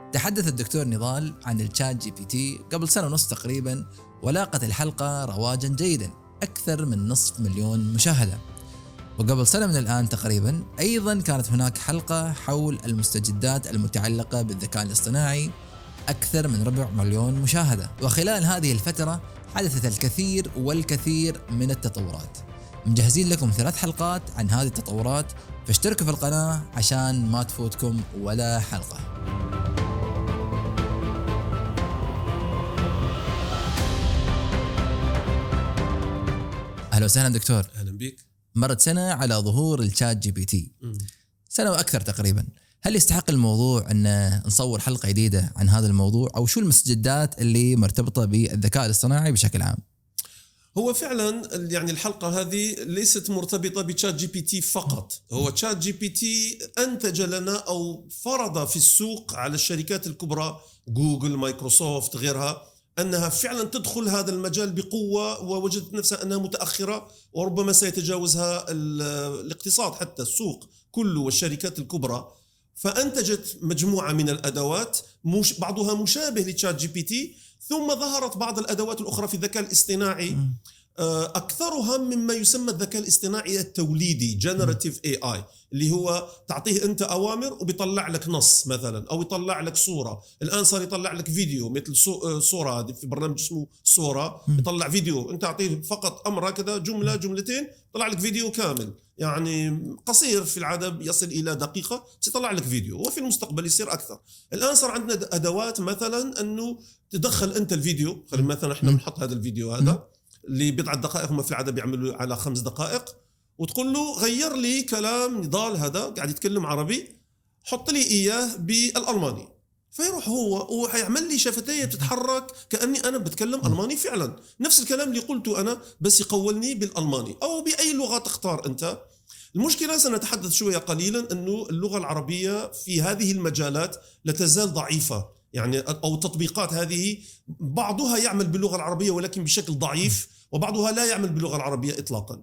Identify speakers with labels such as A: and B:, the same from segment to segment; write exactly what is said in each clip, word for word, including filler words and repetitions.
A: تحدث الدكتور نضال عن الشات جي بي تي قبل سنة ونص تقريبا، ولاقت الحلقة رواجا جيدا أكثر من نصف مليون مشاهدة. وقبل سنة من الآن تقريبا أيضا كانت هناك حلقة حول المستجدات المتعلقة بالذكاء الاصطناعي أكثر من ربع مليون مشاهدة. وخلال هذه الفترة حدثت الكثير والكثير من التطورات. مجهزين لكم ثلاث حلقات عن هذه التطورات، فاشتركوا في القناة عشان ما تفوتكم ولا حلقة. أهلا وسهلا دكتور.
B: أهلا بك.
A: مرت سنة على ظهور الشات جي بي تي، سنة وأكثر تقريبا. هل يستحق الموضوع أن نصور حلقة جديدة عن هذا الموضوع، أو شو المستجدات اللي مرتبطة بالذكاء الاصطناعي بشكل عام؟
B: هو فعلا يعني الحلقة هذه ليست مرتبطة بشات جي بي تي فقط. هو شات جي بي تي أنتج لنا أو فرض في السوق على الشركات الكبرى جوجل، مايكروسوفت، غيرها، أنها فعلا تدخل هذا المجال بقوة، ووجدت نفسها أنها متأخرة وربما سيتجاوزها الاقتصاد حتى السوق كله والشركات الكبرى. فأنتجت مجموعة من الأدوات مش بعضها مشابه لتشات جي بي تي، ثم ظهرت بعض الأدوات الأخرى في الذكاء الاصطناعي أكثرها مما يسمى الذكاء الاصطناعي التوليدي generative إيه آي، اللي هو تعطيه أنت أوامر وبيطلع لك نص مثلا، أو يطلع لك صورة. الآن صار يطلع لك فيديو، مثل صورة هذه في برنامج اسمه صورة، يطلع فيديو. أنت تعطيه فقط أمر كذا، جملة جملتين، يطلع لك فيديو كامل، يعني قصير في العادة يصل إلى دقيقة، سيطلع لك فيديو، وفي المستقبل يصير أكثر. الآن صار عندنا أدوات مثلا أنه تدخل أنت الفيديو. خلينا مثلا إحنا بنحط هذا الفيديو هذا لبضعة دقائق، هم في العادة بيعملوا على خمس دقائق، وتقول له غير لي كلام نضال هذا قاعد يتكلم عربي، حط لي إياه بالألماني. فيروح هو وحيعمل لي شفتيه بتتحرك كأني أنا بتكلم ألماني فعلا، نفس الكلام اللي قلته أنا، بس يقولني بالألماني أو بأي لغة تختار أنت. المشكلة سنتحدث شوية قليلا أنه اللغة العربية في هذه المجالات لا تزال ضعيفة، يعني أو التطبيقات هذه بعضها يعمل باللغة العربية ولكن بشكل ضعيف، وبعضها لا يعمل باللغة العربية إطلاقا.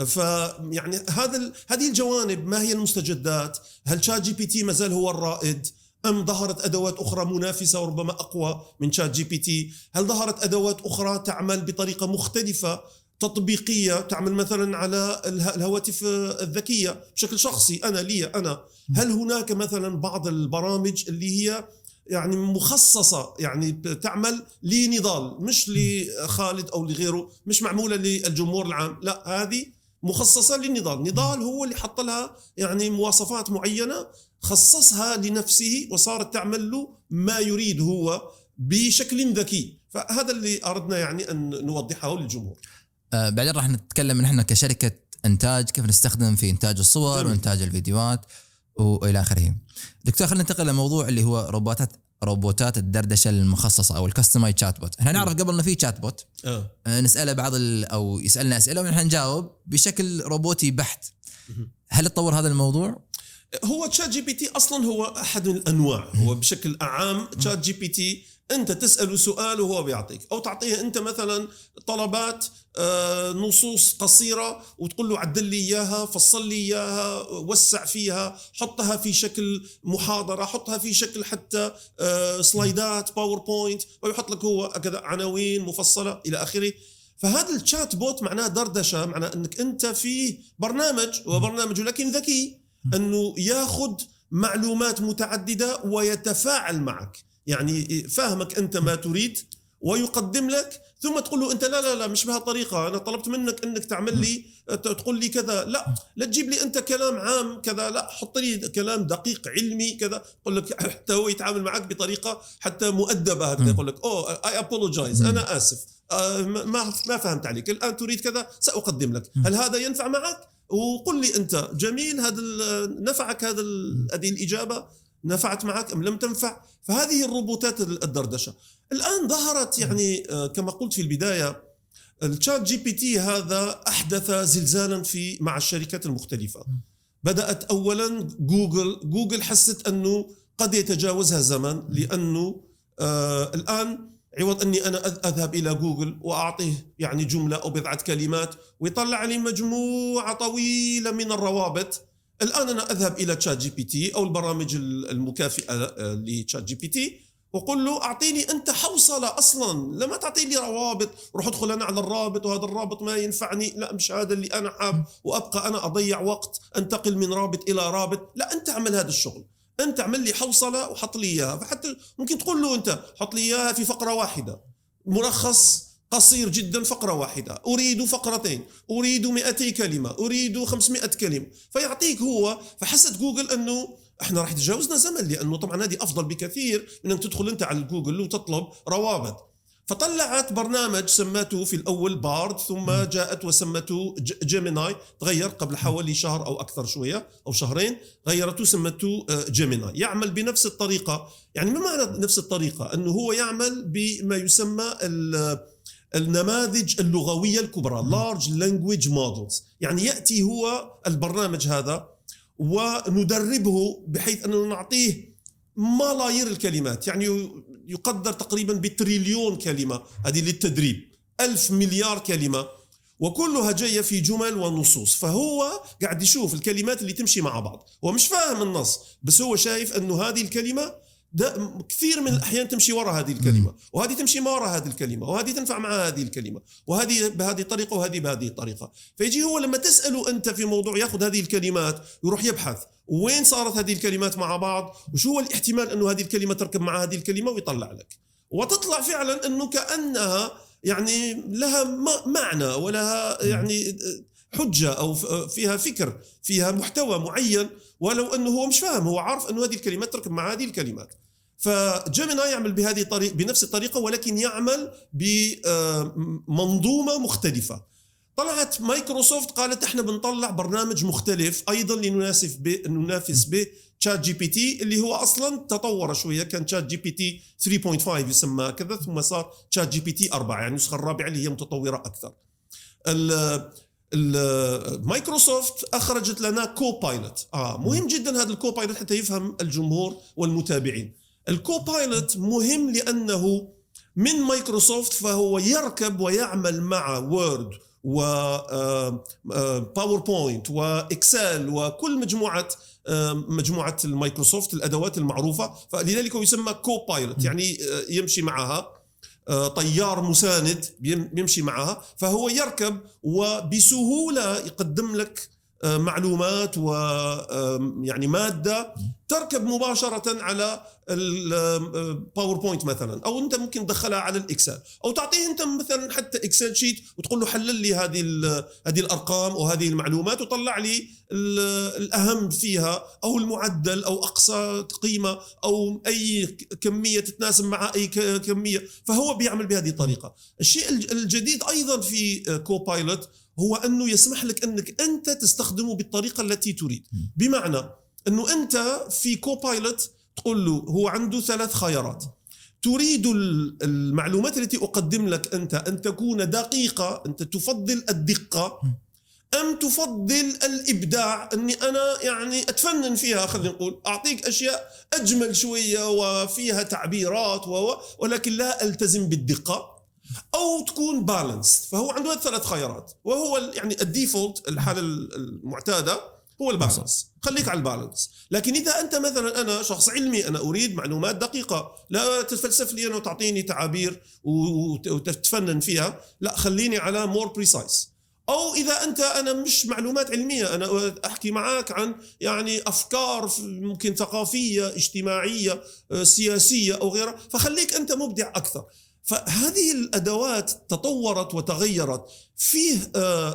B: فيعني هذا هذه الجوانب. ما هي المستجدات؟ هل شات جي بي تي مازال هو الرائد، أم ظهرت أدوات أخرى منافسة وربما أقوى من شات جي بي تي؟ هل ظهرت أدوات أخرى تعمل بطريقة مختلفة تطبيقية، تعمل مثلا على الهواتف الذكية بشكل شخصي أنا لي أنا؟ هل هناك مثلا بعض البرامج اللي هي يعني مخصصة، يعني تعمل لنضال مش لخالد أو لغيره، مش معمولة للجمهور العام، لا، هذه مخصصة للنضال. نضال هو اللي حط لها يعني مواصفات معينة، خصصها لنفسه وصارت تعمل له ما يريد هو بشكل ذكي. فهذا اللي أردنا يعني أن نوضحه للجمهور.
A: آه بعدين راح نتكلم نحن كشركة إنتاج كيف نستخدم في إنتاج الصور جميل. وإنتاج الفيديوهات وإلى آخره. دكتور، خلينا ننتقل لموضوع اللي هو روبوتات روبوتات الدردشة المخصصة أو الكستمايز شات بوت. احنا نعرف قبل إنه في شات بوت
B: آه.
A: نسأله بعض أو يسألنا أسئلة ونحن نجاوب بشكل روبوتي بحت. هل تطور هذا الموضوع؟
B: هو تشات جي بي تي أصلا هو أحد الأنواع. هو بشكل عام تشات جي بي تي أنت تسأله سؤال وهو بيعطيك، أو تعطيه أنت مثلا طلبات آه نصوص قصيرة وتقول له عدل لي إياها، فصل لي إياها، وسع فيها، حطها في شكل محاضرة، حطها في شكل حتى آه سلايدات باوربوينت، ويحط لك هو كذا عناوين مفصلة إلى آخره. فهذا الشات بوت معناه دردشة، معناه أنك أنت في برنامج وبرنامج لكن ذكي، أنه ياخد معلومات متعددة ويتفاعل معك، يعني فاهمك أنت ما تريد ويقدم لك، ثم تقول له أنت لا لا لا مش بهالطريقة، أنا طلبت منك أنك تعمل لي تقول لي كذا، لا لا تجيب لي أنت كلام عام كذا، لا حط لي كلام دقيق علمي كذا. يقول لك حتى هو يتعامل معك بطريقة حتى مؤدبة هكذا، يقول لك أوه I apologize، أنا آسف، آه ما ما فهمت عليك، الآن تريد كذا سأقدم لك، هل هذا ينفع معك؟ وقل لي أنت جميل، هذا نفعك، هذا هذه الإجابة نفعت معك أم لم تنفع؟ فهذه الروبوتات الدردشة الآن ظهرت، يعني كما قلت في البداية، الشات جي بي تي هذا أحدث زلزالا في مع الشركات المختلفة. بدأت أولا جوجل جوجل حست أنه قد يتجاوزها زمن، لأنه آه الآن عوض أني أنا أذهب إلى جوجل وأعطيه يعني جملة أو بضعة كلمات ويطلع لي مجموعة طويلة من الروابط، الآن أنا أذهب إلى تشات جي بي تي أو البرامج المكافئة لتشات جي بي تي وقل له أعطيني أنت حوصلة أصلا، لما تعطي لي روابط روح أدخل أنا على الرابط وهذا الرابط ما ينفعني، لا مش هذا اللي أنا حاب، وأبقى أنا أضيع وقت أنتقل من رابط إلى رابط. لا، أنت اعمل هذا الشغل، أنت اعمل لي حوصلة وحط لي إياها. فحتى ممكن تقول له أنت حط لي إياها في فقرة واحدة، ملخص قصير جدا فقرة واحدة، أريد فقرتين، أريد مئتي كلمة، أريد خمسمائة كلمة، فيعطيك هو. فحست جوجل أنه احنا راح تجاوزنا زمن، لأنه طبعا هذه أفضل بكثير من أن تدخل أنت على جوجل وتطلب روابط. فطلعت برنامج سمته في الأول بارد، ثم جاءت وسمته جيميناي، تغير قبل حوالي شهر أو أكثر شوية أو شهرين، غيرته سمته جيميناي. يعمل بنفس الطريقة. يعني ما معنى نفس الطريقة؟ أنه هو يعمل بما يسمى النماذج اللغوية الكبرى Large Language Models. يعني يأتي هو البرنامج هذا وندربه بحيث أنه نعطيه ملايير الكلمات، يعني يقدر تقريبا بتريليون كلمة، هذه للتدريب، ألف مليار كلمة، وكلها جاية في جمل ونصوص. فهو قاعد يشوف الكلمات اللي تمشي مع بعض، هو مش فاهم النص بس هو شايف أنه هذه الكلمة ده كثير من الأحيان تمشي وراء هذه الكلمة، وهذه تمشي ما وراء هذه الكلمة، وهذه تنفع مع هذه الكلمة، وهذه بهذه الطريقة وهذه بهذه الطريقة. فيجي هو لما تسأله أنت في موضوع يأخذ هذه الكلمات يروح يبحث وين صارت هذه الكلمات مع بعض، وشو هو الاحتمال أنه هذه الكلمة تركب مع هذه الكلمة، ويطلع لك. وتطلع فعلا أنه كأنها يعني لها معنى ولها يعني حجة أو فيها فكر، فيها محتوى معين، ولو أنه هو مش فاهم، هو عارف أنه هذه الكلمات تركب مع هذه الكلمات. فجيميناي يعمل بهذه الطريقة بنفس الطريقة، ولكن يعمل بمنظومة مختلفة. طلعت مايكروسوفت قالت احنا بنطلع برنامج مختلف أيضا لننافس به ننافس به تشات جي بي تي، اللي هو أصلا تطور شوية، كان تشات جي بي تي ثلاثة فاصلة خمسة يسمى كذا، ثم صار تشات جي بي تي أربعة، يعني النسخة الرابعة اللي هي متطورة أكثر. مايكروسوفت أخرجت لنا كوبايلوت. آه مهم جدا هذا الكوبايلوت حتى يفهم الجمهور والمتابعين. الكوبايلوت مهم لأنه من مايكروسوفت، فهو يركب ويعمل مع وورد وباوربوينت وإكسل وكل مجموعة مجموعة المايكروسوفت الأدوات المعروفة، فلذلك هو يسمى كوبايلوت، يعني يمشي معها طيار مساند يمشي معها. فهو يركب وبسهولة يقدم لك معلومات ويعني مادة تركب مباشرة على الباوربوينت مثلا، أو أنت ممكن تدخلها على الإكسل، أو تعطيه أنت مثلا حتى إكسل شيت وتقول له حلل لي هذه هذه الأرقام وهذه المعلومات وطلع لي الأهم فيها، أو المعدل أو أقصى قيمة أو أي كمية تتناسب مع أي كمية. فهو بيعمل بهذه الطريقة. الشيء الجديد أيضا في كوبايلوت هو أنه يسمح لك أنك أنت تستخدمه بالطريقة التي تريد. بمعنى أنه أنت في كوبايلوت تقول له هو عنده ثلاث خيارات: تريد المعلومات التي أقدم لك أنت أن تكون دقيقة، أنت تفضل الدقة، أم تفضل الإبداع، أني أنا يعني أتفنن فيها، خلينا نقول أعطيك أشياء أجمل شوية وفيها تعبيرات ولكن لا ألتزم بالدقة، أو تكون بالانس. فهو عنده ثلاث خيارات، وهو يعني الديفولت الحالة المعتادة هو البالانس، خليك على البالانس. لكن إذا أنت مثلا أنا شخص علمي، أنا أريد معلومات دقيقة، لا تتفلسف لي أنا وتعطيني تعابير وتتفنن فيها، لا خليني على more precise. أو إذا أنت أنا مش معلومات علمية، أنا أحكي معاك عن يعني أفكار ممكن ثقافية اجتماعية سياسية أو غيرها، فخليك أنت مبدع أكثر. فهذه الأدوات تطورت وتغيرت. فيه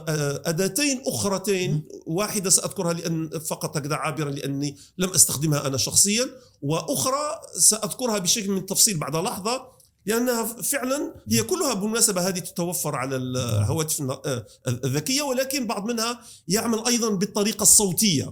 B: أداتين أخرتين، واحدة سأذكرها لأن فقط هكذا عابرا لأني لم أستخدمها أنا شخصيا، وأخرى سأذكرها بشكل من التفصيل بعد لحظة، لأنها فعلا هي كلها بالمناسبة هذه تتوفر على الهواتف الذكية، ولكن بعض منها يعمل أيضا بالطريقة الصوتية،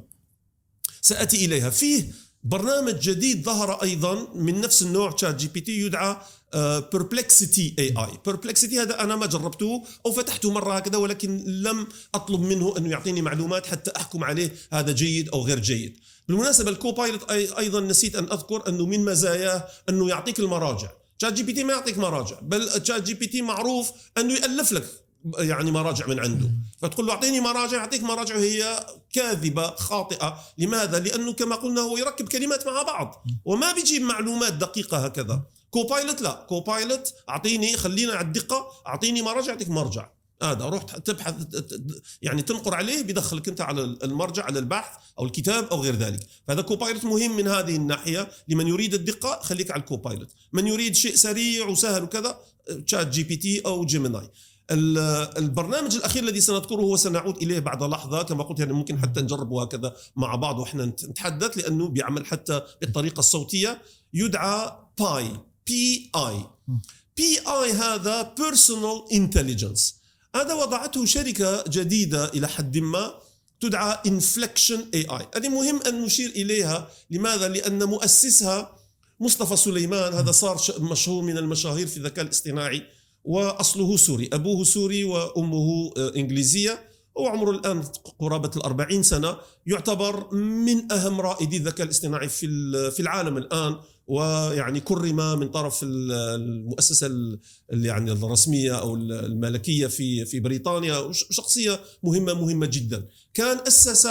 B: سأتي إليها. فيه برنامج جديد ظهر أيضا من نفس النوع تشات جي بي تي، يدعى Perplexity إيه آي. Perplexity هذا أنا ما جربته أو فتحته مرة هكذا، ولكن لم أطلب منه أنه يعطيني معلومات حتى أحكم عليه هذا جيد أو غير جيد. بالمناسبة الكوبايلوت أيضا نسيت أن أذكر أنه من مزاياه أنه يعطيك المراجع. تشات جي بي تي ما يعطيك مراجع، بل تشات جي بي تي معروف أنه يألف لك يعني مراجع من عنده، فتقول له أعطيني مراجع، يعطيك مراجع هي كاذبة خاطئة. لماذا؟ لأنه كما قلنا هو يركب كلمات مع بعض وما بيجيب معلومات دقيقة هكذا. كوبايلوت لا، كوبايلوت أعطيني، خلينا على الدقة، أعطيني مراجع يعطيك مرجع. هذا روح تبحث يعني تنقر عليه بيدخلك انت على المرجع، على البحث او الكتاب او غير ذلك. فهذا كوبايلوت مهم من هذه الناحيه. لمن يريد الدقه خليك على الكوبايلوت، من يريد شيء سريع وسهل وكذا تشات جي بي تي او جيميناي. البرنامج الاخير الذي سنذكره وسنعود اليه بعد لحظه كما قلت، يعني ممكن حتى نجربه هكذا مع بعض واحنا نتحدث، لانه بيعمل حتى بالطريقه الصوتيه، يدعى باي بي اي بي اي هذا بيرسونال انتليجنس. هذا وضعته شركة جديدة إلى حد ما تدعى Inflection إيه آي. هذه مهم أن نشير إليها. لماذا؟ لأن مؤسسها مصطفى سليمان، هذا صار مشهور من المشاهير في الذكاء الاصطناعي، وأصله سوري، أبوه سوري وأمه إنجليزية، وعمره الآن قرابة الأربعين سنة. يعتبر من أهم رائدي الذكاء الاصطناعي في العالم الآن، ويعني كرم من طرف المؤسسة يعني الرسمية أو الملكية في في بريطانيا، شخصية مهمة مهمة جدا. كان أسس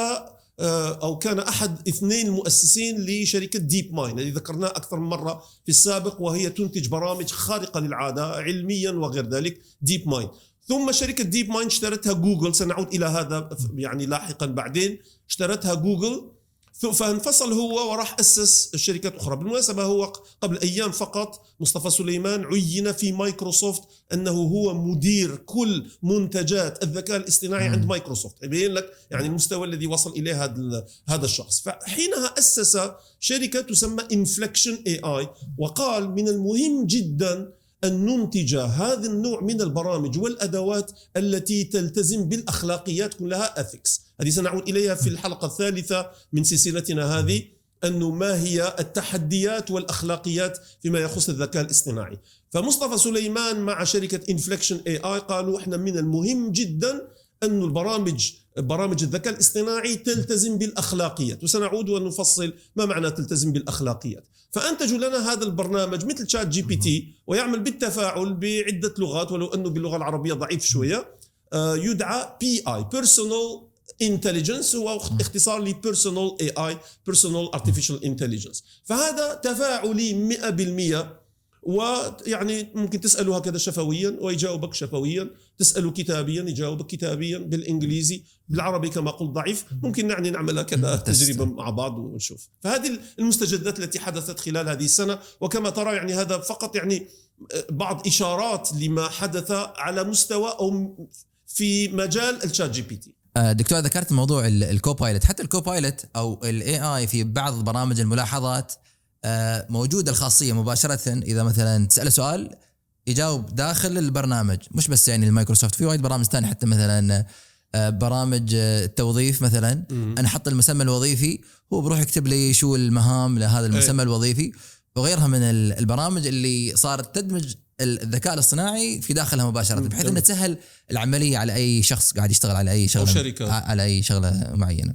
B: أو كان أحد اثنين المؤسسين لشركة ديب مايند الذي ذكرناه أكثر من مرة في السابق، وهي تنتج برامج خارقة للعادة علميا وغير ذلك، ديب مايند. ثم شركة ديب مايند اشترتها جوجل، سنعود إلى هذا يعني لاحقا بعدين، اشترتها جوجل فانفصل هو وراح أسس شركات أخرى. بالمناسبة هو قبل أيام فقط مصطفى سليمان عين في مايكروسوفت أنه هو مدير كل منتجات الذكاء الاصطناعي عند مايكروسوفت. يبين لك يعني المستوى الذي وصل إليه هذا هذا الشخص. فحينها أسس شركة تسمى Inflection إيه آي، وقال من المهم جدا أن ننتج هذا النوع من البرامج والأدوات التي تلتزم بالأخلاقيات كلها ethics. هذه سنعود إليها في الحلقة الثالثة من سلسلتنا هذه، أنه ما هي التحديات والأخلاقيات فيما يخص الذكاء الاصطناعي. فمصطفى سليمان مع شركة Inflection إيه آي قالوا إحنا من المهم جدا أن البرامج برامج الذكاء الاصطناعي تلتزم بالأخلاقيات، وسنعود ونفصل ما معنى تلتزم بالأخلاقيات. فأنتجوا لنا هذا البرنامج مثل شات جي بي تي، ويعمل بالتفاعل بعدة لغات، ولو أنه باللغة العربية ضعيف شوية. يدعى بي آي Personal Intelligence، هو اختصار ل Personal إيه آي Personal Artificial Intelligence. فهذا تفاعلي مئة بالمئة، ويعني ممكن تسأله هكذا شفويا ويجاوبك شفويا، تسأله كتابيا يجاوبك كتابيا، بالإنجليزي، بالعربي كما قلت ضعيف. ممكن يعني نعمل كذا تجربة مع بعض ونشوف. فهذه المستجدات التي حدثت خلال هذه السنة، وكما ترى يعني هذا فقط يعني بعض إشارات لما حدث على مستوى أو في مجال الشات جي بي تي.
A: دكتور ذكرت موضوع الكوبايلوت، حتى الكوبايلوت أو الاي اي في بعض برامج الملاحظات موجودة الخاصية مباشرة، إذا مثلا تسأله سؤال يجاوب داخل البرنامج. مش بس يعني المايكروسوفت، في وايد برامج ثانية، حتى مثلا برامج التوظيف مثلا، أنا حط المسمى الوظيفي، هو بروح يكتب لي شو المهام لهذا المسمى الوظيفي، وغيرها من البرامج اللي صارت تدمج الذكاء الاصطناعي في داخلها مباشرة، بحيث أنها تسهل العملية على أي شخص قاعد يشتغل على أي شغلة، على أي شغلة معينة.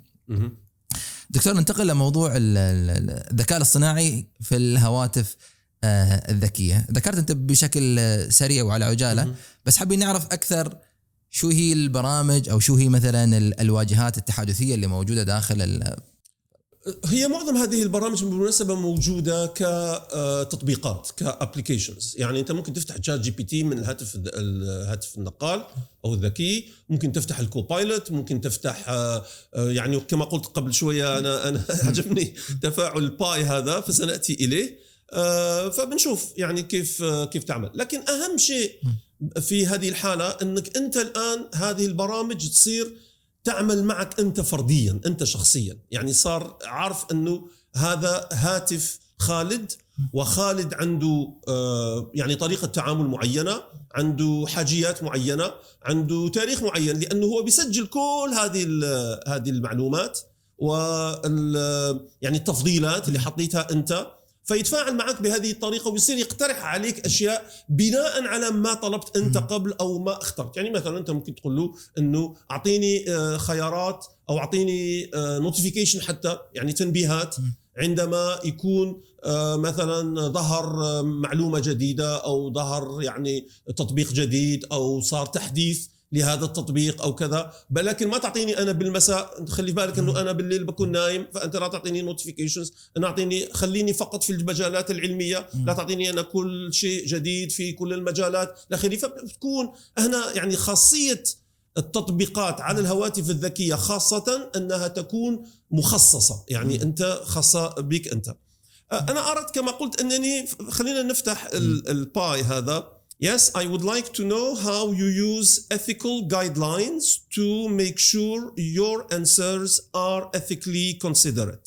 A: دكتور، ننتقل لموضوع الذكاء الاصطناعي في الهواتف الذكية. ذكرت أنت بشكل سريع وعلى عجالة، بس حابين نعرف أكثر شو هي البرامج أو شو هي مثلا الواجهات التحدثية اللي موجودة داخل.
B: هي معظم هذه البرامج بالمناسبة موجودة كتطبيقات كابليكيشنز. يعني أنت ممكن تفتح شات جي بي تي من الهاتف الهاتف النقال أو الذكي، ممكن تفتح الكوبايلوت، ممكن تفتح يعني كما قلت قبل شوية أنا أنا عجبني تفاعل باي هذا، فسنأتي إليه. فبنشوف يعني كيف كيف تعمل. لكن أهم شيء في هذه الحالة أنك أنت الآن هذه البرامج تصير تعمل معك أنت فرديا، أنت شخصيا. يعني صار عارف أنه هذا هاتف خالد، وخالد عنده يعني طريقة تعامل معينة، عنده حاجيات معينة، عنده تاريخ معين، لأنه هو بيسجل كل هذه هذه المعلومات وال يعني التفضيلات اللي حطيتها أنت، فيتفاعل معك بهذه الطريقة ويصير يقترح عليك أشياء بناء على ما طلبت أنت قبل أو ما اخترت. يعني مثلا أنت ممكن تقول له أنه أعطيني خيارات أو أعطيني نوتيفيكيشن، حتى يعني تنبيهات عندما يكون مثلا ظهر معلومة جديدة أو ظهر يعني تطبيق جديد أو صار تحديث لهذا التطبيق أو كذا، لكن ما تعطيني أنا بالمساء، خلي بالك أنه أنا بالليل بكون نايم، فأنت لا تعطيني نوتيفيكيشنز، أنا أعطيني خليني فقط في المجالات العلمية، لا تعطيني أنا كل شيء جديد في كل المجالات الأخيرة. فبتكون هنا يعني خاصية التطبيقات على الهواتف الذكية خاصة أنها تكون مخصصة، يعني أنت خاصة بك أنت. أنا أردت كما قلت أنني خلينا نفتح الباي هذا. Yes, I would like to know how you use ethical guidelines to make sure your answers are ethically considerate.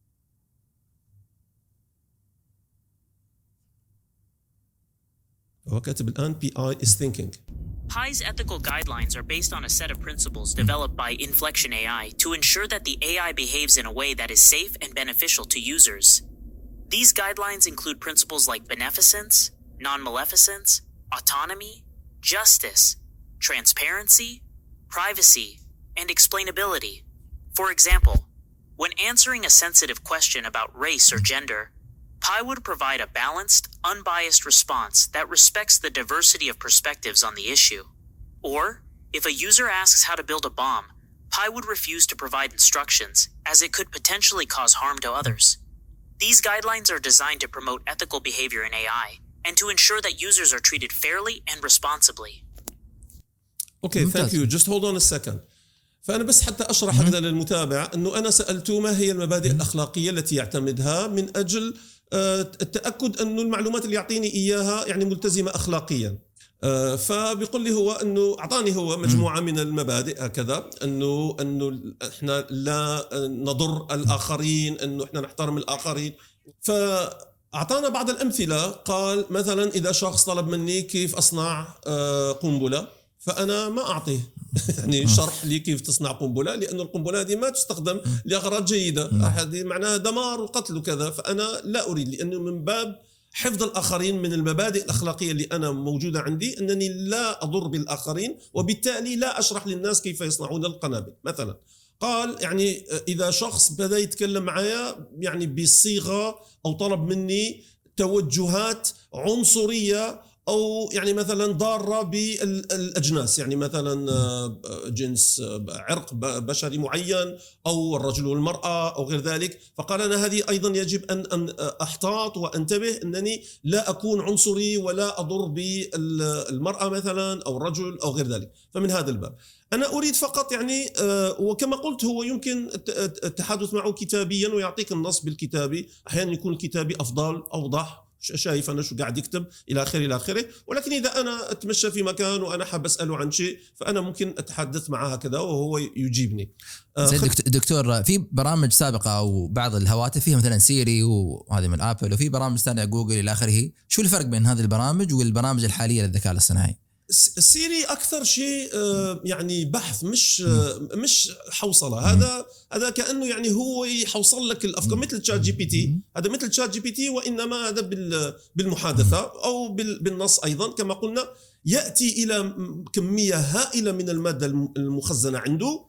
B: هو كاتب الآن P I is thinking.
C: Pi's ethical guidelines are based on a set of principles developed by Inflection A I to ensure that the A I behaves in a way that is safe and beneficial to users. These guidelines include principles like beneficence, non-maleficence, autonomy, justice, transparency, privacy, and explainability. For example, when answering a sensitive question about race or gender, Pi would provide a balanced, unbiased response that respects the diversity of perspectives on the issue. Or, if a user asks how to build a bomb, Pi would refuse to provide instructions, as it could potentially cause harm to others. These guidelines are designed to promote ethical behavior in A I and to ensure that users are treated fairly and responsibly.
B: Okay, thank you. Just hold on a second. فأنا بس حتى أشرح هذا للمتابع أنه أنا سألته ما هي المبادئ الأخلاقية التي يعتمدها من أجل التأكد أنه المعلومات اللي يعطيني إياها يعني ملتزمة أخلاقيا. فبيقول لي هو أنه أعطاني هو مجموعة من المبادئ هكذا، أنه أنه إحنا لا نضر الآخرين، أنه إحنا نحترم الآخرين. فأعطانا بعض الأمثلة، قال مثلا إذا شخص طلب مني كيف أصنع قنبلة فأنا ما أعطيه يعني شرح لي كيف تصنع قنبلة، لأن القنبلة هذه ما تستخدم لأغراض جيدة، هذه معناها دمار وقتل وكذا، فأنا لا أريد، لأنه من باب حفظ الآخرين من المبادئ الأخلاقية اللي أنا موجودة عندي أنني لا أضر بالآخرين، وبالتالي لا أشرح للناس كيف يصنعون القنابل مثلا. قال يعني إذا شخص بدأ يتكلم معايا يعني بصيغة أو طلب مني توجهات عنصرية أو يعني مثلا ضارة بالأجناس، يعني مثلا جنس عرق بشري معين أو الرجل والمرأة أو غير ذلك، فقال أنا هذه أيضا يجب أن أحتاط وأنتبه أنني لا أكون عنصري ولا أضر بالمرأة مثلا أو الرجل أو غير ذلك. فمن هذا الباب أنا أريد فقط يعني وكما قلت هو يمكن التحدث معه كتابيا ويعطيك النص بالكتابي، أحيانا يكون الكتابي أفضل أوضح، شايف أنا شو قاعد يكتب إلى آخره إلى آخره. ولكن إذا أنا أتمشى في مكان وأنا حاب أسأله عن شيء فأنا ممكن أتحدث معه هكذا وهو يجيبني.
A: زي دكتور في برامج سابقة أو بعض الهواتف فيها مثلا سيري وهذه من آبل، وفي برامج ثانية جوجل إلى آخره، شو الفرق بين هذه البرامج والبرامج الحالية للذكاء الاصطناعي؟
B: السيري أكثر شيء يعني بحث مش مش حوصلة، هذا هذا كأنه يعني هو يحوصل لك الأفكار مثل تشات جي بي تي، هذا مثل تشات جي بي تي وإنما هذا بالمحادثة أو بالنص أيضا كما قلنا، يأتي إلى كمية هائلة من المادة المخزنة عنده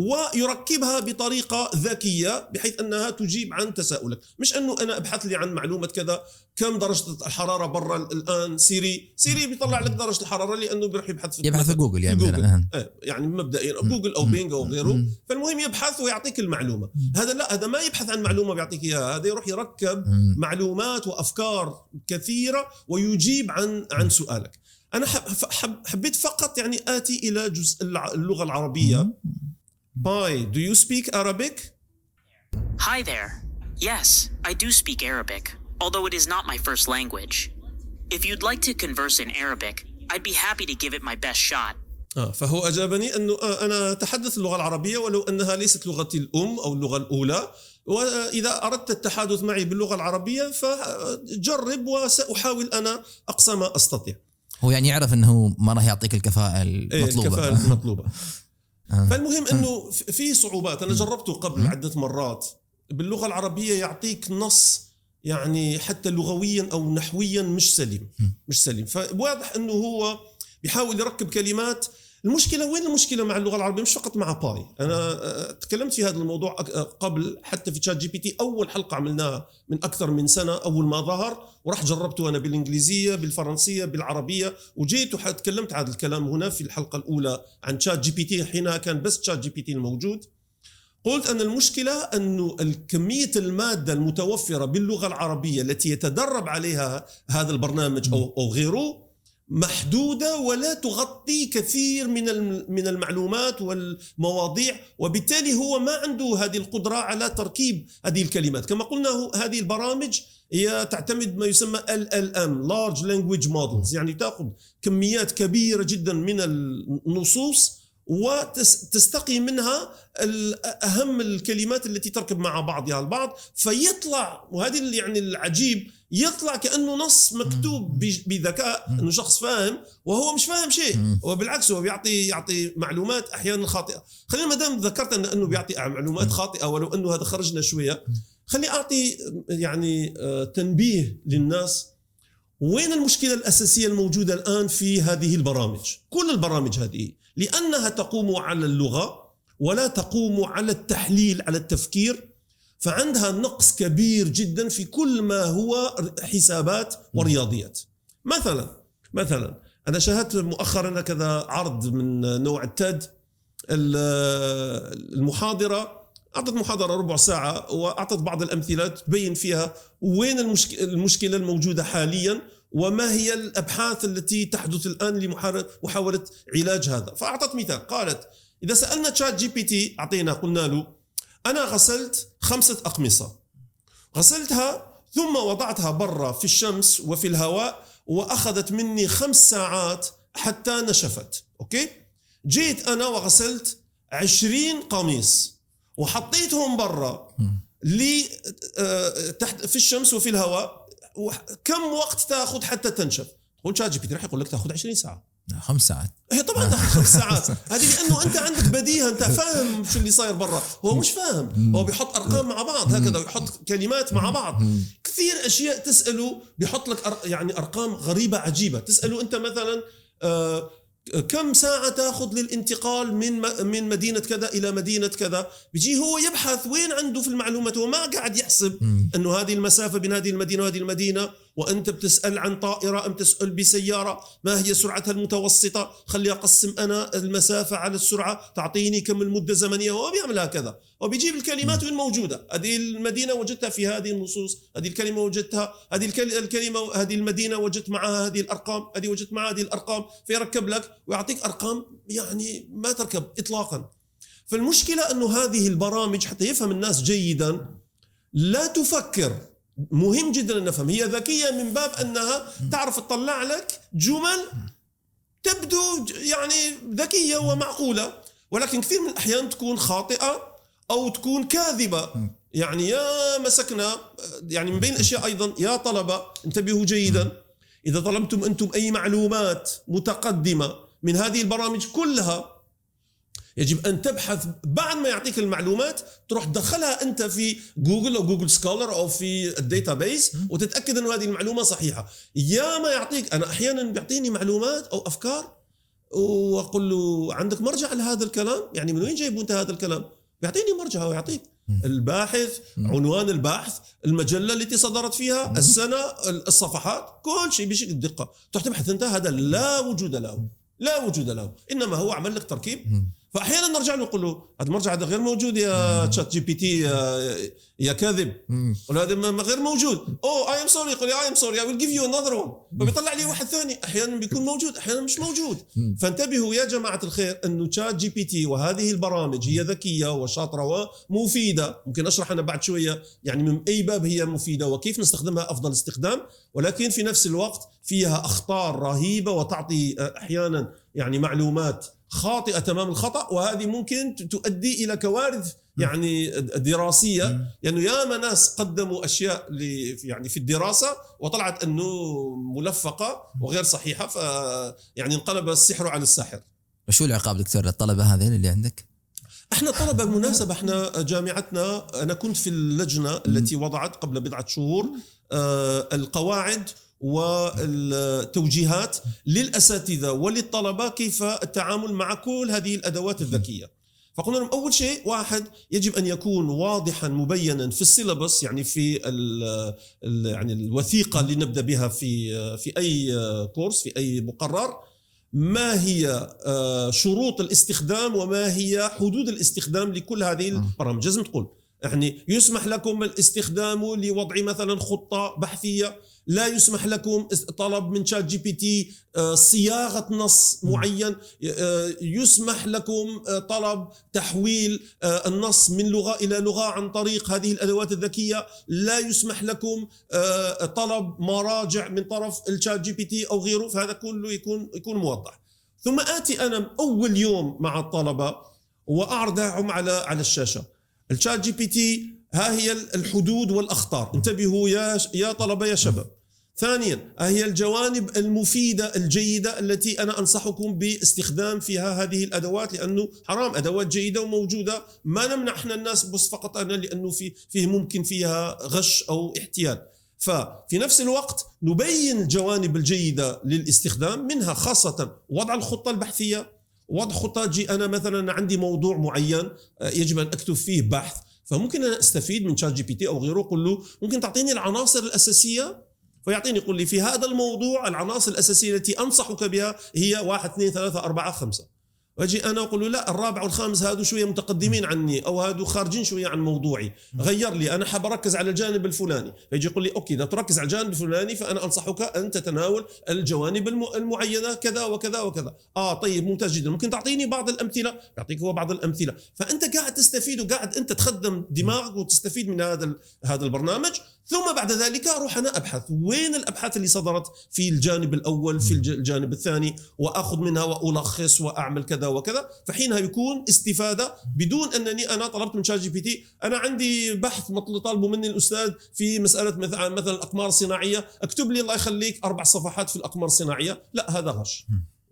B: ويركبها بطريقة ذكية بحيث أنها تجيب عن تساؤلك، مش أنه أنا أبحث لي عن معلومة كذا كم درجة الحرارة برا الآن. سيري سيري بيطلع لك درجة الحرارة لأنه بيروح يبحث في
A: يبحث في جوجل يعني
B: جوجل.
A: مثلا
B: آه يعني مبدئيا جوجل أو بينج أو غيره، فالمهم يبحث ويعطيك المعلومة. هذا لا، هذا ما يبحث عن معلومة بيعطيك إياها، هذا يروح يركب معلومات وأفكار كثيرة ويجيب عن عن سؤالك. أنا حب حب حبيت فقط يعني آتي إلى جزء اللغة العربية. Pi, do you speak Arabic?
C: Hi there. Yes, I do speak Arabic, although it is not my first language. If you'd like to converse in Arabic, I'd be happy to give it my best shot.
B: آه فهو أجابني أنه آه أنا أتحدث اللغة العربية ولو أنها ليست لغتي الأم أو اللغة الأولى، وإذا أردت التحدث معي باللغة العربية فجرب وسأحاول أنا أقصى ما أستطيع.
A: هو يعني يعرف أنه ما راح يعطيك الكفاءة المطلوبة.
B: الكفاءة المطلوبة. فالمهم أنه في صعوبات، أنا جربته قبل عدة مرات باللغة العربية، يعطيك نص يعني حتى لغويا أو نحويا مش سليم مش سليم فواضح أنه هو بيحاول يركب كلمات المشكلة وين المشكلة مع اللغة العربية؟ مش فقط مع باي. أنا تكلمت في هذا الموضوع قبل حتى في تشات جي بي تي، أول حلقة عملناها من أكثر من سنة أول ما ظهر، وراح جربته أنا بالإنجليزية بالفرنسية بالعربية، وجيت وتكلمت هذا الكلام هنا في الحلقة الأولى عن تشات جي بي تي. حينها كان بس تشات جي بي تي الموجود. قلت أن المشكلة أنه الكمية المادة المتوفرة باللغة العربية التي يتدرب عليها هذا البرنامج أو أو غيره محدودة، ولا تغطي كثير من من المعلومات والمواضيع، وبالتالي هو ما عنده هذه القدرة على تركيب هذه الكلمات. كما قلنا هذه البرامج هي تعتمد ما يسمى إل إل إم Large Language Models، يعني تأخذ كميات كبيرة جدا من النصوص وتستقي منها أهم الكلمات التي تركب مع بعضها البعض، فيطلع، وهذا يعني العجيب، يطلع كأنه نص مكتوب بذكاء، أنه شخص فاهم وهو مش فاهم شيء، وبالعكس هو بيعطي يعطي معلومات أحيانا خاطئة. خلينا ما دام ذكرت أنه بيعطي معلومات خاطئة، ولو أنه هذا خرجنا شوية، خلي أعطي يعني تنبيه للناس. وين المشكلة الأساسية الموجودة الآن في هذه البرامج؟ كل البرامج هذه لأنها تقوم على اللغة ولا تقوم على التحليل، على التفكير، فعندها نقص كبير جدا في كل ما هو حسابات ورياضيات. مثلا مثلا أنا شاهدت مؤخرا كذا عرض من نوع التاد، المحاضرة أعطت محاضرة ربع ساعة وأعطت بعض الأمثلة تبين فيها وين المشكلة الموجودة حاليا، وما هي الأبحاث التي تحدث الآن لمحاولة علاج هذا. فأعطت مثال، قالت إذا سألنا تشات جي بي تي، أعطينا قلنا له أنا غسلت خمسة أقمصة، غسلتها ثم وضعتها برا في الشمس وفي الهواء، وأخذت مني خمس ساعات حتى نشفت. أوكي، جيت أنا وغسلت عشرين قميص وحطيتهم برا لي تحت في الشمس وفي الهواء، كم وقت تأخذ حتى تنشف؟ تقول شات جي بي تي راح يقول لك تأخذ عشرين ساعة،
A: خمس ساعات.
B: هي طبعا تأخذ خمس ساعات. هذه لأنه أنت عندك بديهة، أنت فاهم شو اللي صاير برا، هو مش فاهم، هو بيحط أرقام مع بعض هكذا، ويحط كلمات مع بعض، كثير أشياء تسأله بيحط لك أر... يعني أرقام غريبة عجيبة. تسأله أنت مثلا آه كم ساعة تأخذ للانتقال من من مدينة كذا إلى مدينة كذا، بيجي هو يبحث وين عنده في المعلومات، هو ما قاعد يحسب أنه هذه المسافة بين هذه المدينة وهذه المدينة، وأنت بتسأل عن طائرة أم تسأل بسيارة، ما هي سرعتها المتوسطة، خلي أقسم أنا المسافة على السرعة تعطيني كم المدة الزمنية. هو بيعمل هكذا، وبيجيب الكلمات وين موجودة، هذه المدينة وجدتها في هذه النصوص، هذه الكلمة وجدتها، هذه الكلمة هذه المدينة وجدت معها هذه الأرقام، هذه وجدت معها هذه الأرقام، فيركب لك ويعطيك أرقام يعني ما تركب إطلاقا. فالمشكلة أنه هذه البرامج حتى يفهم الناس جيدا لا تفكر. مهم جدا أن نفهم، هي ذكية من باب أنها تعرف تطلع لك جمل تبدو يعني ذكية ومعقولة، ولكن كثير من الأحيان تكون خاطئة أو تكون كاذبة. يعني يا مسكنا يعني من بين الأشياء أيضا يا طلبة انتبهوا جيدا، إذا طلبتم أنتم أي معلومات متقدمة من هذه البرامج كلها، يجب أن تبحث بعد ما يعطيك المعلومات، تروح تدخلها أنت في جوجل أو جوجل سكولر أو في الداتابيس وتتأكد أن هذه المعلومة صحيحة. يا ما يعطيك، أنا أحيانا بيعطيني معلومات أو أفكار وأقول له عندك مرجع لهذا الكلام، يعني من وين جايبوا أنت هذا الكلام؟ بيعطيني مرجع ويعطيك الباحث، عنوان البحث، المجلة التي صدرت فيها، السنة، الصفحات، كل شيء بشكل دقة. تروح تبحث أنت، هذا لا وجود له، لا وجود له، إنما هو عمل لك تركيب. فأحيانا نرجع له نقول له هذا المرجع هذا غير موجود يا تشات جي بي تي، يا, يا كاذب، ولا هذا غير موجود. أوه I am sorry، يقول لي I am sorry I will give you another one، وبيطلع لي واحد ثاني، أحيانا بيكون موجود أحيانا مش موجود. فانتبهوا يا جماعة الخير أنه تشات جي بي تي وهذه البرامج هي ذكية وشاطرة ومفيدة. ممكن أشرح أنا بعد شوية يعني من أي باب هي مفيدة وكيف نستخدمها أفضل استخدام، ولكن في نفس الوقت فيها أخطار رهيبة وتعطي أحيانا يعني معلومات خاطئة تمام الخطأ، وهذه ممكن تؤدي إلى كوارث يعني دراسية. يعني ياما ناس قدموا أشياء يعني في الدراسة وطلعت أنه ملفقة وغير صحيحة، ف يعني انقلب السحر على الساحر.
A: وشو العقاب دكتور للطلبة هذين اللي عندك؟
B: احنا طلبة بالمناسبة، احنا جامعتنا، أنا كنت في اللجنة التي وضعت قبل بضعة شهور القواعد والتوجيهات للأساتذة وللطلبة كيف التعامل مع كل هذه الأدوات الذكية. فقلنا لهم أول شيء واحد يجب أن يكون واضحا مبينا في السيلابس، يعني في ال ال يعني الوثيقة اللي نبدأ بها في في أي كورس في أي مقرر، ما هي شروط الاستخدام وما هي حدود الاستخدام لكل هذه البرامج. لازم تقول يعني يسمح لكم الاستخدام لوضع مثلا خطة بحثية، لا يسمح لكم طلب من شات جي بي تي صياغة نص معين، يسمح لكم طلب تحويل النص من لغة إلى لغة عن طريق هذه الأدوات الذكية، لا يسمح لكم طلب مراجع من طرف الشات جي بي تي أو غيره. فهذا كله يكون يكون موضح. ثم آتي أنا أول يوم مع الطلبة وأعرضهم على على الشاشة الشات جي بي تي، ها هي الحدود والأخطار، انتبهوا يا يا طلبة يا شباب. ثانيا، ها هي الجوانب المفيدة الجيدة التي أنا أنصحكم باستخدام فيها هذه الأدوات، لأنه حرام أدوات جيدة وموجودة، ما نمنع احنا الناس بس فقط أنا لأنه في فيه ممكن فيها غش أو احتيال. ففي نفس الوقت نبين الجوانب الجيدة للاستخدام، منها خاصة وضع الخطة البحثية، وضع خطة جي أنا مثلا عندي موضوع معين يجب أن أكتب فيه بحث، فممكن أنا أستفيد من شات جي بي تي أو غيره، قل له ممكن تعطيني العناصر الأساسية، فيعطيني يقول لي في هذا الموضوع العناصر الأساسية التي أنصحك بها هي واحد اثنين ثلاثة أربعة خمسة. واجي أنا أقول له لا، الرابع والخامس هادو شوية متقدمين عني أو هادو خارجين شوية عن موضوعي، غير لي، أنا حاب أركز على الجانب الفلاني. فيجي يقول لي أوكي، إذا تركز على الجانب الفلاني فأنا أنصحك أن تتناول الجوانب المعينة كذا وكذا وكذا. آه طيب ممتاز جدا، ممكن تعطيني بعض الأمثلة؟ يعطيك هو بعض الأمثلة. فأنت قاعد تستفيد وقاعد أنت تخدم دماغك وتستفيد من هذا هذا البرنامج. ثم بعد ذلك أروح أنا أبحث وين الأبحاث اللي صدرت في الجانب الأول في الجانب الثاني، وأخذ منها وألخص وأعمل كذا وكذا. فحينها يكون استفادة بدون أنني أنا طلبت من شات جي بي تي، أنا عندي بحث مطلوب طالبه مني الأستاذ في مسألة مثلا مثلا الأقمار الصناعية، أكتب لي الله يخليك أربع صفحات في الأقمار الصناعية. لا، هذا غش.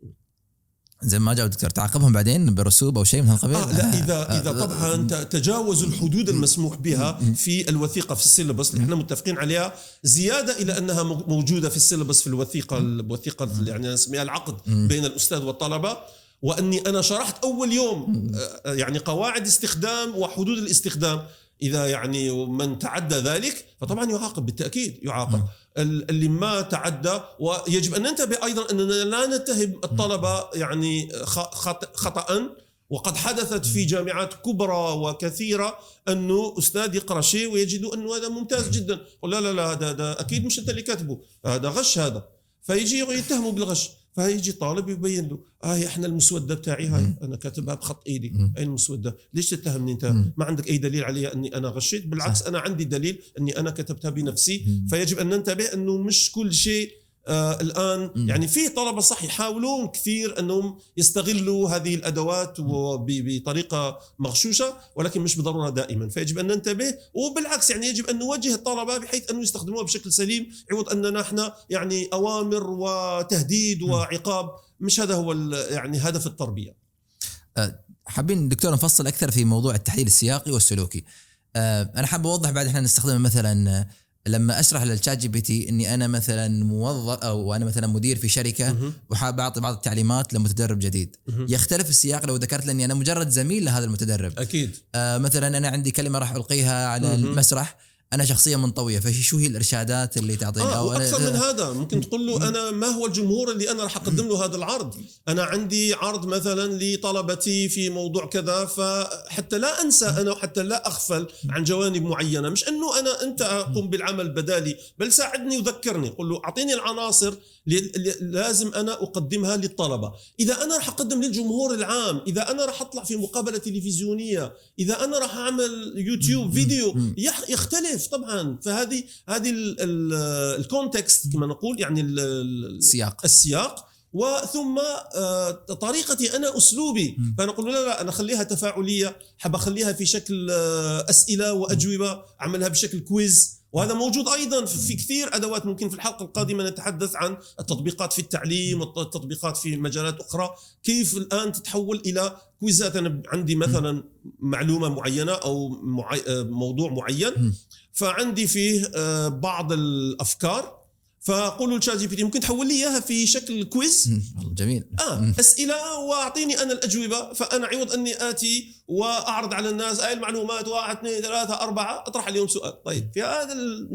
A: زي ما جاء دكتور تعاقبهم بعدين برسوب أو شيء من هالقبيل؟
B: آه لا، إذا إذا طبعا تجاوزوا الحدود المسموح بها في الوثيقة في السيلبس اللي احنا متفقين عليها، زيادة إلى أنها موجودة في السيلبس في الوثيقة الوثيقة يعني نسميها العقد بين الأستاذ والطلبة، وأني أنا شرحت أول يوم يعني قواعد استخدام وحدود الاستخدام. إذا يعني من تعدى ذلك فطبعا يعاقب، بالتأكيد يعاقب. اللي ما تعدى، ويجب أن ننتبه أيضا أننا لا نتهم الطلبة يعني خطأ. وقد حدثت في جامعات كبرى وكثيرة أنه أستاذ يقرأ شيء ويجد أنه هذا ممتاز جدا، قل لا لا لا هذا, هذا أكيد مش أنت اللي كاتبه، هذا غش، هذا فيجي يتهمه بالغش. فيجي طالب يبين له آه إحنا المسودة بتاعي هاي أنا كاتبها بخط إيدي، أي المسودة؟ ليش تتهمني أنت؟ ما عندك أي دليل عليها أني أنا غشيت؟ بالعكس أنا عندي دليل أني أنا كتبتها بنفسي. فيجب أن ننتبه أنه مش كل شيء آه الآن يعني في طلبة صح يحاولون كثير أنهم يستغلوا هذه الأدوات بطريقة مغشوشة، ولكن مش بضرورة دائما. فيجب أن ننتبه، وبالعكس يعني يجب أن نوجه الطلبة بحيث أنه يستخدموها بشكل سليم، عوض أننا احنا يعني أوامر وتهديد وعقاب. مش هذا هو يعني هدف التربية.
A: حابين دكتور نفصل أكثر في موضوع التحليل السياقي والسلوكي. أنا حاب أوضح بعد إحنا نستخدمه مثلا لما أشرح للشات جي بي تي إني أنا مثلا موظف أو أنا مثلا مدير في شركة وحاب أعطي بعض التعليمات لمتدرب جديد، يختلف السياق لو ذكرت لأني أنا مجرد زميل لهذا المتدرب.
B: أكيد.
A: آه مثلا أنا عندي كلمة راح ألقيها على المسرح، أنا شخصية منطوية، فشو هي الإرشادات اللي تعطيني؟
B: آه
A: أو
B: أكثر من هذا ممكن تقول له أنا ما هو الجمهور اللي أنا راح أقدم له هذا العرض. أنا عندي عرض مثلا لطلبتي في موضوع كذا، فحتى لا أنسى أنا وحتى لا أغفل عن جوانب معينة، مش أنه أنا أنت أقوم بالعمل بدالي، بل ساعدني وذكرني، قل له أعطيني العناصر اللي لازم أنا أقدمها للطلبة. إذا أنا راح أقدم للجمهور العام، إذا أنا راح أطلع في مقابلة تلفزيونية، إذا أنا راح أعمل يوتيوب فيديو، يختلف طبعا. فهذه هذه الكونتكست كما نقول يعني
A: السياق
B: السياق وثم طريقتي أنا أسلوبي. فأنا أقول لا لا أنا أخليها تفاعلية، حاب أخليها في شكل أسئلة وأجوبة، أعملها بشكل كويز. وهذا موجود أيضا في كثير أدوات. ممكن في الحلقة القادمة نتحدث عن التطبيقات في التعليم والتطبيقات في مجالات أخرى، كيف الآن تتحول إلى كويزات. أنا عندي مثلا معلومة معينة أو موضوع معين، فعندي فيه بعض الأفكار، فقولوا لشات جي بي تي ممكن تحول لي اياها في شكل كويز.
A: جميل.
B: اه اسئله واعطيني انا الاجوبه، فانا عوض اني اتي واعرض على الناس اي المعلومات واحد اثنين ثلاثه اربعه اطرح اليوم سؤال. طيب في هذا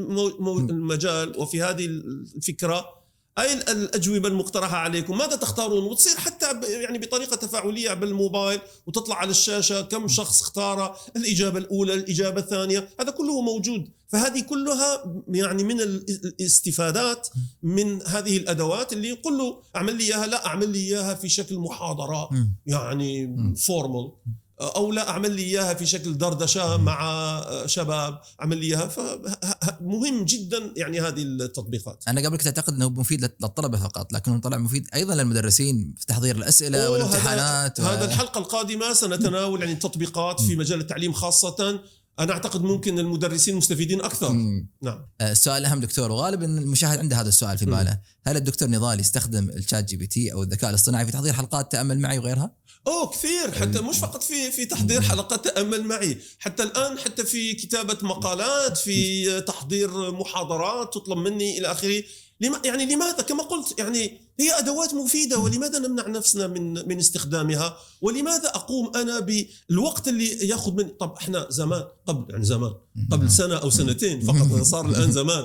B: المجال وفي هذه الفكره أي الأجوبة المقترحة عليكم ماذا تختارون، وتصير حتى يعني بطريقة تفاعلية بالموبايل وتطلع على الشاشة كم شخص اختار الإجابة الأولى الإجابة الثانية، هذا كله موجود. فهذه كلها يعني من الاستفادات من هذه الأدوات اللي يقول له أعمل لي إياها، لا أعمل لي إياها في شكل محاضرة يعني فورمال، أو لا أعمل لي إياها في شكل دردشة مع شباب، أعمل لي إياها. فمهم جدا يعني هذه التطبيقات.
A: أنا قبل كنت أعتقد أنه مفيد للطلبة فقط، لكنه طلع مفيد أيضا للمدرسين في تحضير الأسئلة والامتحانات.
B: هذا,
A: و...
B: هذا الحلقة القادمة سنتناول يعني التطبيقات في مجال التعليم خاصة. أنا أعتقد ممكن المدرسين مستفيدين أكثر.
A: مم.
B: نعم.
A: السؤال الأهم دكتور، وغالبا المشاهد عنده هذا السؤال في باله، هل الدكتور نضال يستخدم الشات جي بي تي أو الذكاء الاصطناعي في تحضير حلقات تأمل معي وغيرها؟
B: أوه كثير، حتى مش فقط في في تحضير حلقات تأمل معي، حتى الآن حتى في كتابة مقالات، في تحضير محاضرات تطلب مني إلى آخره. لما يعني لماذا كما قلت يعني هي أدوات مفيدة، ولماذا نمنع نفسنا من من استخدامها؟ ولماذا أقوم أنا بالوقت اللي يأخذ من طب إحنا زمان قبل يعني زمان قبل سنة أو سنتين فقط، صار الآن زمان.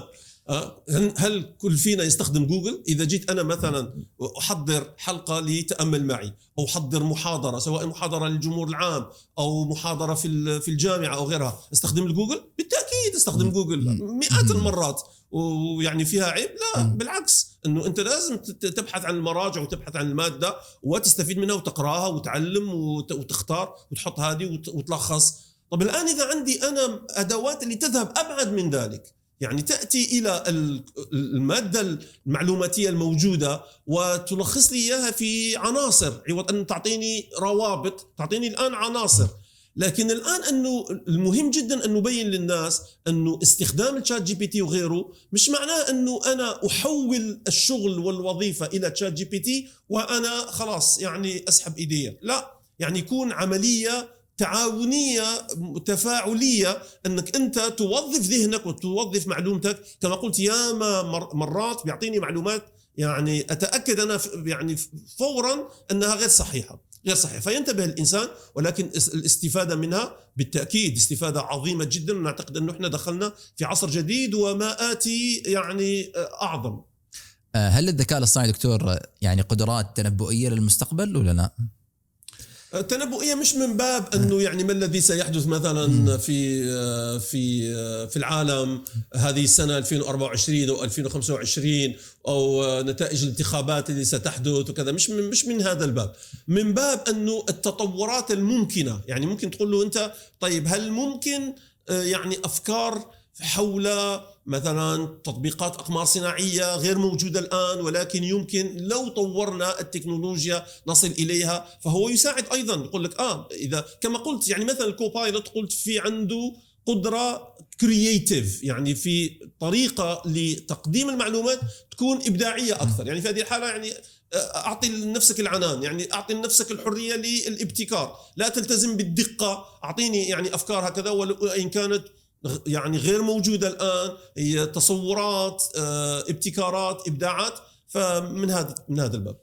B: هل كل فينا يستخدم جوجل؟ إذا جيت أنا مثلا أحضر حلقة لتأمل معي أو أحضر محاضرة، سواء محاضرة للجمهور العام أو محاضرة في في الجامعة أو غيرها، استخدم الجوجل؟ بالتأكيد استخدم جوجل مئات المرات. ويعني فيها عيب؟ لا بالعكس، أنه أنت لازم تبحث عن المراجع وتبحث عن المادة وتستفيد منها وتقرأها وتعلم وتختار وتحط هذه وتلخص. طب الآن إذا عندي أنا أدوات اللي تذهب أبعد من ذلك، يعني تأتي إلى المادة المعلوماتية الموجودة وتلخص لي إياها في عناصر، عوض أن تعطيني روابط تعطيني الآن عناصر. لكن الآن أنه المهم جدا أن نبين للناس أنه استخدام الشات جي بي تي وغيره مش معناه أنه أنا أحول الشغل والوظيفة إلى شات جي بي تي وأنا خلاص يعني أسحب إيديا، لا، يعني يكون عملية تعاونية تفاعلية، أنك أنت توظف ذهنك وتوظف معلومتك. كما قلت ياما مرات بيعطيني معلومات يعني أتأكد أنا يعني فورا أنها غير صحيحة غير صحيحة فينتبه الإنسان. ولكن الاستفادة منها بالتأكيد استفادة عظيمة جدا، ونعتقد أنه إحنا دخلنا في عصر جديد وما آتي يعني أعظم.
A: هل الذكاء الاصطناعي دكتور يعني قدرات تنبؤية للمستقبل ولا لا؟
B: التنبؤية مش من باب أنه يعني ما الذي سيحدث مثلا في في في العالم هذه السنة ألفين وأربعة وعشرين أو ألفين وخمسة وعشرين أو نتائج الانتخابات اللي ستحدث وكذا، مش من مش من هذا الباب، من باب أنه التطورات الممكنة. يعني ممكن تقول له أنت طيب هل ممكن يعني أفكار حول مثلا تطبيقات أقمار صناعية غير موجودة الآن، ولكن يمكن لو طورنا التكنولوجيا نصل إليها. فهو يساعد أيضا، يقول لك آه إذا كما قلت يعني مثلا الكوبايلوت قلت في عنده قدرة كرييتيف، يعني في طريقة لتقديم المعلومات تكون إبداعية أكثر. يعني في هذه الحالة يعني أعطي لنفسك العنان، يعني أعطي لنفسك الحرية للابتكار، لا تلتزم بالدقة، أعطيني يعني أفكار هكذا وإن كانت يعني غير موجودة الآن، هي تصورات ابتكارات إبداعات. فمن هذا من هذا الباب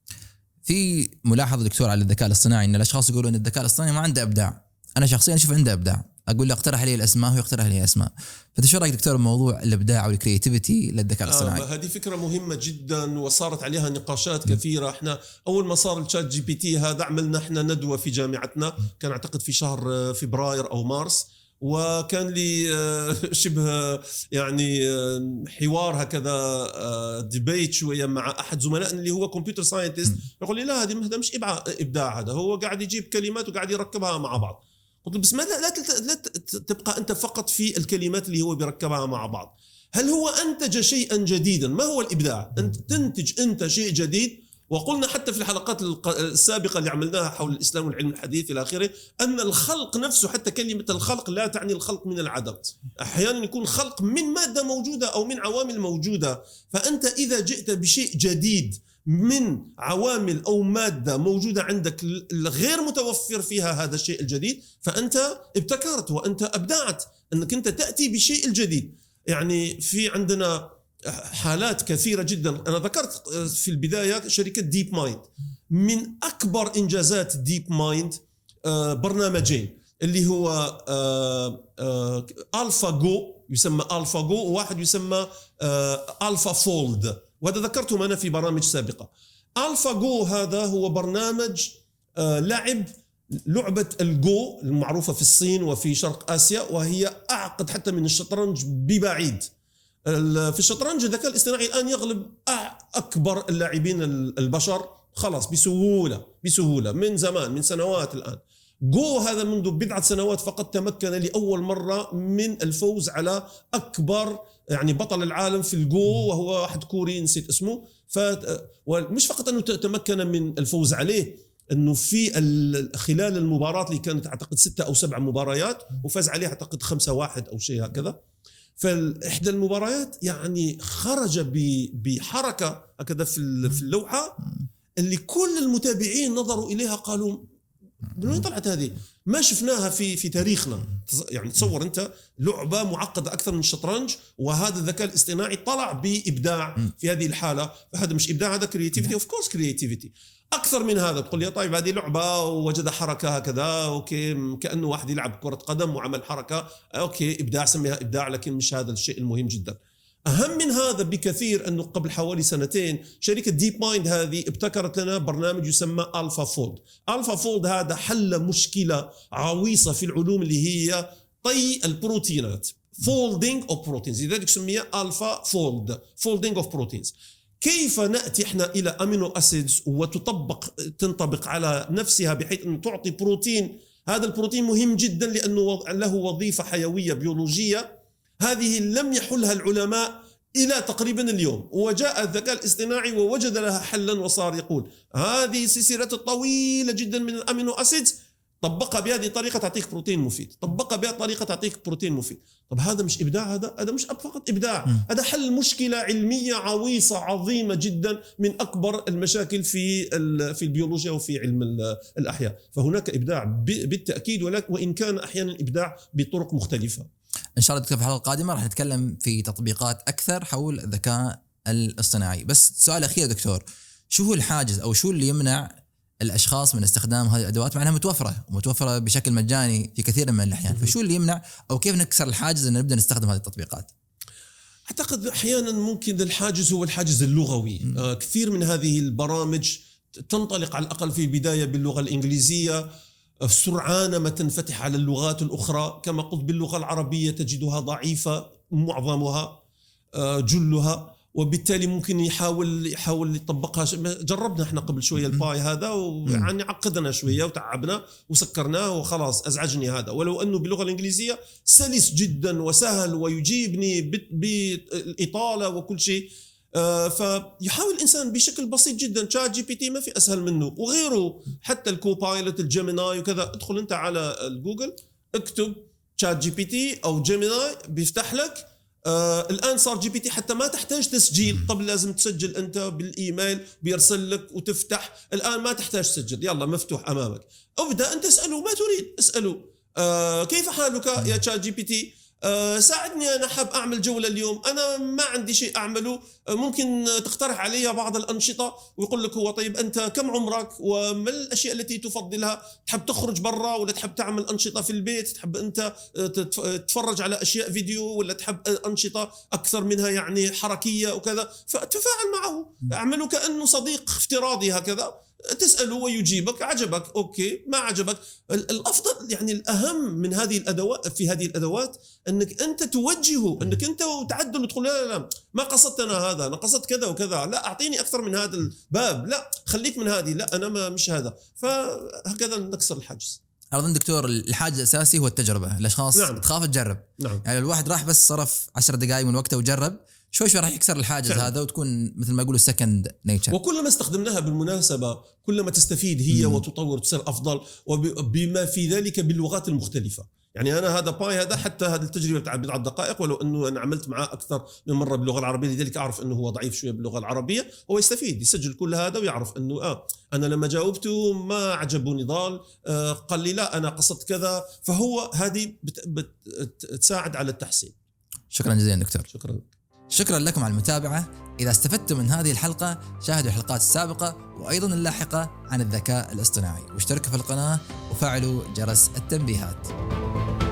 A: في ملاحظة دكتور على الذكاء الاصطناعي أن الأشخاص يقولون أن الذكاء الاصطناعي ما عنده إبداع. أنا شخصيا أشوف عنده إبداع، أقول له اقترح لي الأسماء ويقترح لي أسماء. فتشو رأيك دكتور بموضوع الإبداع والكرياتيفيتي للذكاء الاصطناعي؟
B: آه هذه فكرة مهمة جدا وصارت عليها نقاشات كثيرة. احنا أول ما صار الشات جي بي تي هذا عملنا احنا ندوة في جامعتنا، كان أعتقد في شهر فبراير أو مارس، وكان لي شبه يعني حوار هكذا ديبيت شوية مع أحد زملائنا اللي هو كمبيوتر ساينتست، يقول لي لا هذا مش إبداع، هذا هو قاعد يجيب كلمات وقاعد يركبها مع بعض. قلت له بس ما لا, لا تبقى أنت فقط في الكلمات اللي هو بيركبها مع بعض، هل هو أنتج شيئا جديدا؟ ما هو الإبداع؟ أنت تنتج أنت شيء جديد. وقلنا حتى في الحلقات السابقة اللي عملناها حول الإسلام والعلم الحديث إلى آخره أن الخلق نفسه، حتى كلمة الخلق لا تعني الخلق من العدم، أحيانا يكون خلق من مادة موجودة أو من عوامل موجودة. فأنت إذا جئت بشيء جديد من عوامل أو مادة موجودة عندك غير متوفر فيها هذا الشيء الجديد، فأنت ابتكرت وأنت أبدعت أنك أنت تأتي بشيء الجديد. يعني في عندنا حالات كثيرة جدا. أنا ذكرت في البداية شركة ديب مايند. من أكبر إنجازات ديب مايند برنامجين، اللي هو ألفا جو، يسمى ألفا جو، وواحد يسمى ألفا فولد، وهذا ذكرتهم أنا في برامج سابقة. ألفا جو هذا هو برنامج لعب لعبة الجو المعروفة في الصين وفي شرق آسيا، وهي أعقد حتى من الشطرنج ببعيد. في الشطرنج الذكاء الاصطناعي الآن يغلب أكبر اللاعبين البشر خلاص بسهولة بسهولة من زمان، من سنوات. الآن جو هذا منذ بضعة سنوات فقط تمكن لأول مرة من الفوز على أكبر يعني بطل العالم في الجو، وهو واحد كوري نسيت اسمه. ومش فقط أنه تمكن من الفوز عليه، أنه في خلال المباراة اللي كانت أعتقد ستة أو سبع مباريات وفاز عليه أعتقد خمسة واحد أو شيء هكذا. فإحدى المباريات يعني خرج بحركة هكذا في اللوحة اللي كل المتابعين نظروا إليها قالوا من وين طلعت هذه؟ ما شفناها في في تاريخنا. يعني تصور أنت لعبة معقدة أكثر من الشطرنج، وهذا الذكاء الاصطناعي طلع بإبداع في هذه الحالة. فهذا مش إبداع، هذا كرياتيفيتي. أوف كورس كرياتيفيتي. أكثر من هذا تقول لي طيب هذه لعبة ووجد حركة هكذا، أوكي، كأنه واحد يلعب كرة قدم وعمل حركة، أوكي إبداع، سميها إبداع، لكن مش هذا الشيء المهم جدا. أهم من هذا بكثير أنه قبل حوالي سنتين شركة ديب مايند هذه ابتكرت لنا برنامج يسمى ألفا فولد. ألفا فولد هذا حل مشكلة عويصة في العلوم اللي هي طي البروتينات، folding of proteins، لذلك سميها ألفا فولد، folding of proteins. كيف نأتي احنا إلى أمينو أسيدز وتطبق تنطبق على نفسها بحيث أن تعطي بروتين. هذا البروتين مهم جدا لأنه له وظيفة حيوية بيولوجية، هذه لم يحلها العلماء إلى تقريبا اليوم. وجاء الذكاء الاصطناعي ووجد لها حلا، وصار يقول هذه سلسلة طويلة جدا من الأمينو أسيدز، طبقها بهذه الطريقة تعطيك بروتين مفيد، طبقها بهذه الطريقة تعطيك بروتين مفيد. طب هذا مش إبداع؟ هذا هذا مش فقط إبداع، م. هذا حل مشكلة علمية عويصة عظيمة جدا من أكبر المشاكل في في البيولوجيا وفي علم الأحياء. فهناك إبداع بالتأكيد، ولكن وإن كان أحيانا إبداع بطرق مختلفة.
A: إن شاء الله دكتور في الحلقة القادمة راح نتكلم في تطبيقات أكثر حول الذكاء الاصطناعي. بس سؤال أخير دكتور، شو هو الحاجز أو شو اللي يمنع الأشخاص من استخدام هذه الأدوات مع أنها متوفرة ومتوفرة بشكل مجاني في كثير من الأحيان؟ فشو اللي يمنع أو كيف نكسر الحاجز أن نبدأ نستخدم هذه التطبيقات؟
B: أعتقد أحيانا ممكن الحاجز هو الحاجز اللغوي. آه كثير من هذه البرامج تنطلق على الأقل في البداية باللغة الإنجليزية، سرعان ما تنفتح على اللغات الأخرى. كما قلت باللغة العربية تجدها ضعيفة معظمها آه جلها، وبالتالي ممكن يحاول يحاول يطبقها. جربنا احنا قبل شويه الباي هذا ويعني عقدنا شويه وتعبنا وسكرناه وخلاص ازعجني هذا، ولو انه باللغه الانجليزيه سلس جدا وسهل ويجيبني بالاطاله وكل شيء. آه فيحاول الانسان بشكل بسيط جدا. شات جي بي تي ما في اسهل منه وغيره، حتى الكوبايلوت الجيميناي وكذا. ادخل انت على جوجل اكتب شات جي بي تي او جيميناي بيفتح لك. آه الآن صار جي بي تي حتى ما تحتاج تسجيل. قبل لازم تسجل أنت بالإيميل بيرسل لك وتفتح، الآن ما تحتاج تسجل، يلا مفتوح أمامك. ابدأ أنت اسأله ما تريد، اسأله آه كيف حالك يا شات جي بي تي؟ أه ساعدني أنا حاب أعمل جولة اليوم، أنا ما عندي شيء أعمله، أه ممكن تقترح علي بعض الأنشطة. ويقول لك هو طيب أنت كم عمرك وما الأشياء التي تفضلها؟ تحب تخرج برا ولا تحب تعمل أنشطة في البيت؟ تحب أنت تتفرج على أشياء فيديو ولا تحب أنشطة أكثر منها يعني حركية وكذا؟ فتفاعل معه، اعمله كأنه صديق افتراضي هكذا، تسأله ويجيبك. عجبك أوكي، ما عجبك. الأفضل يعني الأهم من هذه الأدوات في هذه الأدوات أنك أنت توجهه، أنك أنت وتعدل وتقول لا لا لا ما قصدت أنا هذا، أنا قصدت كذا وكذا، لا أعطيني أكثر من هذا الباب، لا خليك من هذه، لا أنا ما مش هذا. فهكذا نكسر الحاجز.
A: أظن دكتور الحاجز الأساسي هو التجربة. الأشخاص نعم. تخاف تجرب.
B: نعم.
A: يعني الواحد راح بس صرف عشر دقائق من وقته وجرب، شوي شوي راح يكسر الحاجز فعلا. هذا وتكون مثل ما يقولوا سكند نيتشر.
B: وكلما استخدمناها بالمناسبة كلما تستفيد هي مم. وتطور وتصير أفضل، وبما في ذلك باللغات المختلفة. يعني أنا هذا باي هذا حتى هذه التجربة بتاع بضعة دقائق، ولو أنه أنا عملت معاه أكثر من مرة باللغة العربية، لذلك أعرف أنه هو ضعيف شوية باللغة العربية. هو يستفيد يسجل كل هذا ويعرف أنه آه أنا لما جاوبته ما عجبه نضال، آه قال لي لا أنا قصدت كذا. فهو هذه بت بت تساعد على التحسين.
A: شكرا جزيلا دكتور.
B: شكرا.
A: شكرا لكم على المتابعة. إذا استفدتم من هذه الحلقة شاهدوا الحلقات السابقة وأيضا اللاحقة عن الذكاء الاصطناعي، واشتركوا في القناة وفعلوا جرس التنبيهات.